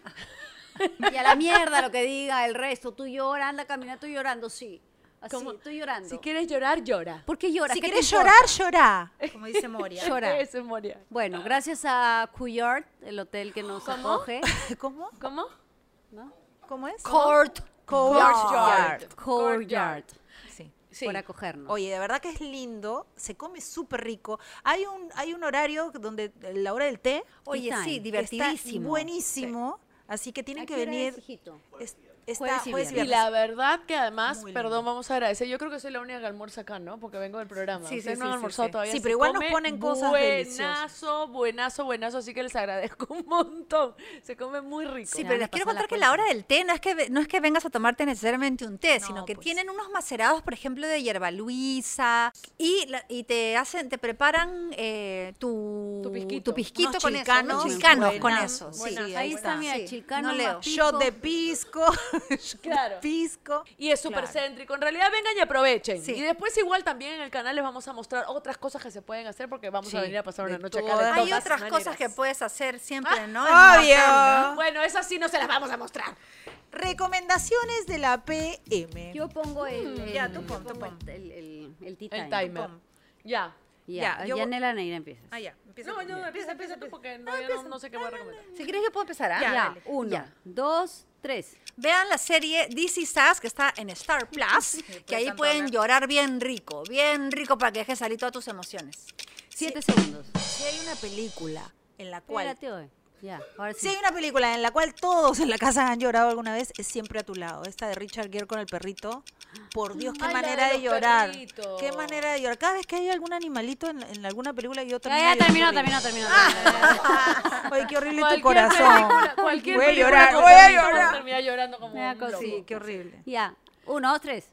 Y a la mierda lo que diga el resto. Tú lloras, anda caminando, tú llorando, sí. Así, ¿Cómo? tú llorando. Si quieres llorar, llora. ¿Por qué lloras? Si ¿Qué te quieres importa? llorar, llora, como dice Moria. Llora. Eso es Moria. Bueno, gracias a Couillard, el hotel que nos acoge. ¿Cómo? ¿Cómo? ¿No? ¿Cómo es? Court. Courtyard. Couillard. Sí. Sí. Por acogernos. Oye, de verdad que es lindo, se come súper rico. Hay un, hay un horario donde la hora del té Oye, Tea sí, time. divertidísimo. está buenísimo, así que ¿A tienen qué que hora venir. es, hijito? es- está Jueves y jueves y Y viernes. viernes. la verdad que además, Muy lindo. perdón, vamos a agradecer. Yo creo que soy la única que almuerza acá, ¿no? Porque vengo del programa. Sí, Ustedes sí, no han sí, almorzado sí. todavía. Sí, se pero igual nos come ponen cosas buenazo, buenazo, buenazo. Así que les agradezco un montón. Se come muy rico. Sí, Se pero van les a quiero pasar la contar que la cuenta. hora del té no es que ve- no es que vengas a tomarte necesariamente un té, No, sino que pues. tienen unos macerados, por ejemplo, de hierba luisa y, la- y te hacen, te preparan eh, tu, Tu pisquito. pisquito Unos con chilcanos, eso, unos chilcanos con buenas, eso. Sí, buenas. ahí Ahí está, está. mira, Sí, chilcano, no leo. más pico. Shot de pisco. shot de Claro. pisco. Y es súper Claro. céntrico. En realidad, vengan y aprovechen. Sí. Y después, igual, también en el canal les vamos a mostrar otras cosas que se pueden hacer porque vamos Sí, a venir a pasar una de noche acá. todas de Hay todas otras maneras. cosas que puedes hacer siempre, ¿no? En Obvio. Macam, ¿no? Bueno, esas sí no se las vamos a mostrar. Recomendaciones de la P M. Yo pongo el, el- ya, tú yo pon, tú pongo pon. el, el, el tea El time. timer. Ya. Ya, Ya, yo ya voy- Nela Neira empieza. Ah, ya. Empieza No, tú. no, empieza, empieza tú porque no, yo no, no sé qué voy a recomendar. Si quieres yo puedo empezar, ¿ah? Ya, Ya, dale. uno, Ya. dos, tres. Vean la serie This Is Us, que está en Star Plus, que ahí tanto pueden hablar. llorar bien rico, bien rico para que dejes salir todas tus emociones. Siete segundos. Si hay una película en la cual Espérate, oye. Ya, ahora sí. Si hay una película en la cual todos en la casa han llorado alguna vez, es Siempre a tu lado. Esta de Richard Gere con el perrito. Por Dios, qué Ay, la manera de de, los llorar. perritos. Qué manera de llorar. Cada vez que hay algún animalito en, en alguna película, yo Ya, termino ya, terminó, llorando terminó, horrible. terminó. Oye, qué horrible tu Cualquier corazón. película- Cualquier Voy a película llorar, con voy a perrito vas llorar. terminar llorando como Me da un loco. cosita. Sí, qué horrible. Ya, uno, dos, tres.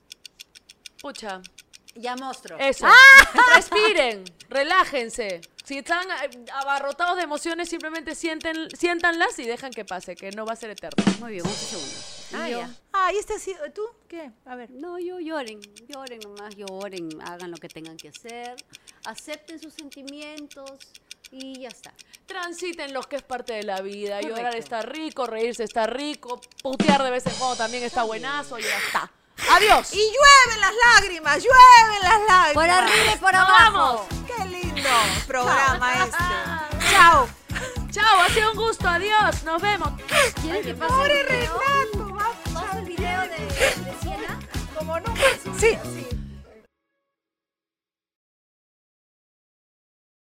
Pucha. Ya monstruo. Eso. Respiren, relájense. Si están eh, abarrotados de emociones, simplemente sienten, siéntanlas y dejan que pase, que no va a ser eterno. Muy bien, once segundos. Ah, Y yo, ya. Ah, y este ha sido. ¿Tú? ¿Qué? A ver. No, yo lloren, lloren nomás, lloren, hagan lo que tengan que hacer, acepten sus sentimientos y ya está. Transiten los que es parte de la vida. Correcto. Llorar está rico, reírse está rico, putear de vez en cuando también está buenazo y ya está. ¡Adiós! Y llueven las lágrimas, llueven las lágrimas. Por arriba y por ¡Nos abajo. vamos! Qué lindo programa este. Chao. Chao, ha sido un gusto. Adiós. Nos vemos. ¿Quieren que pase Pobre el video? Renato. va- ¿Pasa el video de, de Siena? Como nunca. Sí.